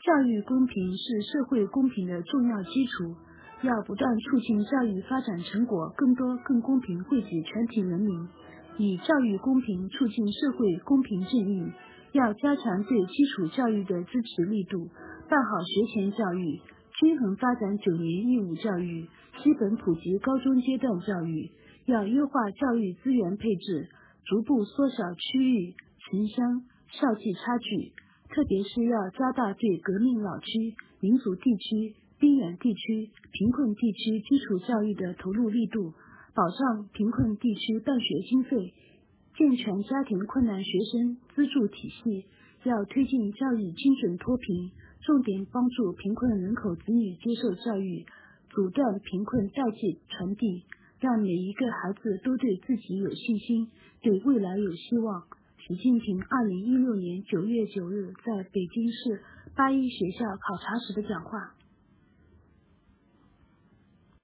教育公平是社会公平的重要基础，要不断促进教育发展成果更多更公平惠及全体人民，以教育公平促进社会公平正义。要加强对基础教育的支持力度，办好学前教育，均衡发展9年义务教育、基本普及高中阶段教育。要优化教育资源配置，逐步缩小区域、城乡、校际差距，特别是要加大对革命老区、民族地区、边远地区、贫困地区基础教育的投入力度，保障贫困地区办学经费，健全家庭困难学生资助体系。要推进教育精准脱贫，重点帮助贫困人口子女接受教育，阻断贫困代际传递，让每一个孩子都对自己有信心，对未来有希望。习近平2016年9月9日在北京市8一学校考察时的讲话。